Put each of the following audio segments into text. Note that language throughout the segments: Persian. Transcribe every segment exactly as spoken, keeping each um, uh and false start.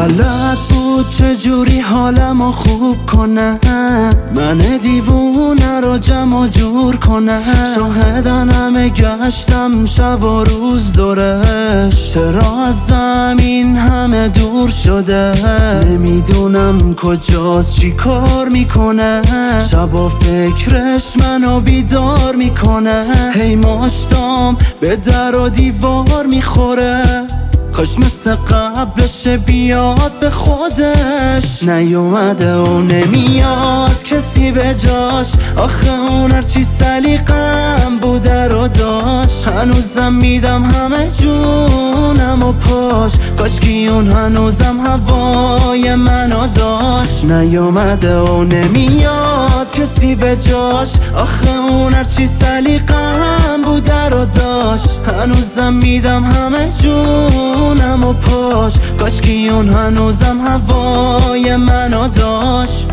بلد بود چجوری حالمو خوب کنه، من دیوونه رو جمع و جور کنه. شاهدن همه گشتم شب و روز دورش، چرا از زمین همه دور شده. نمیدونم کجاست چی کار میکنه، شبا فکرش منو بیدار میکنه. هی ماشتام به در و دیوار میخوره، کاش مثل قبلش بیاد به خودش. نیومده و نمیاد کسی به جاش، آخه اون هرچی سلیقم بوده رو داشت. هنوزم میدم همه جونم و پاش، کاش کی اون هنوزم هوای منو داشت. نیومده و نمیاد کسی به جاش، آخه اون هرچی سلیقم بوده رو داشت. هنوزم میدم همه جونم و پاش، کاش کی اون هنوزم هوای منو داشت.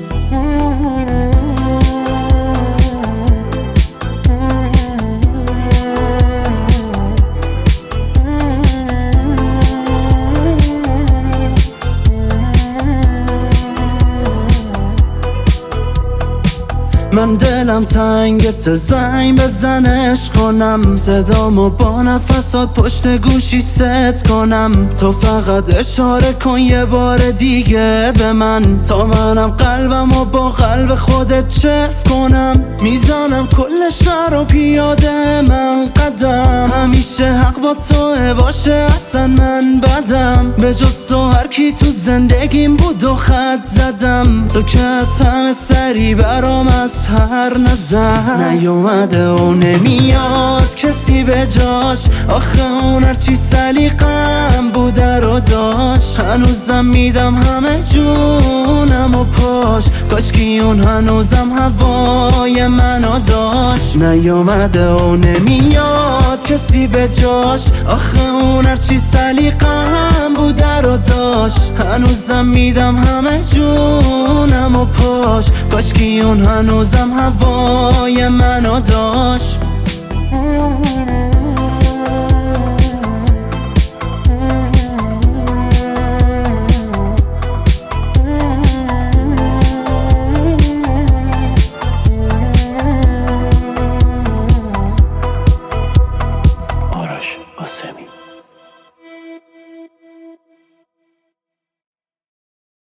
من دلم تنگت زنگ بزنش کنم، صدامو با نفسات پشت گوشی ست کنم. تو فقط اشاره کن یه بار دیگه به من، تا منم قلبمو با قلب خودت چف کنم. میزنم کل شهر و پیاده من قدم، همیشه حق با توه باشه اصلا من بدم. به جز تو هر کی تو زندگیم بود و خط زدم، تو که از همه سری برام از هر نظر. نیومده و نمیاد کسی به جاش، آخه اون هرچی سلیقم بوده رو داشت. هنوزم میدم همه جونم و پاش، کاش کی اون هنوزم هوای منو داشت. نیومده و نمیاد کسی به جاش، آخه اون هرچی سلیقم بوده رو داشت. هنوزم میدم همه جونم و پاش، کاش کی اون هنوزم هوای منو داشت.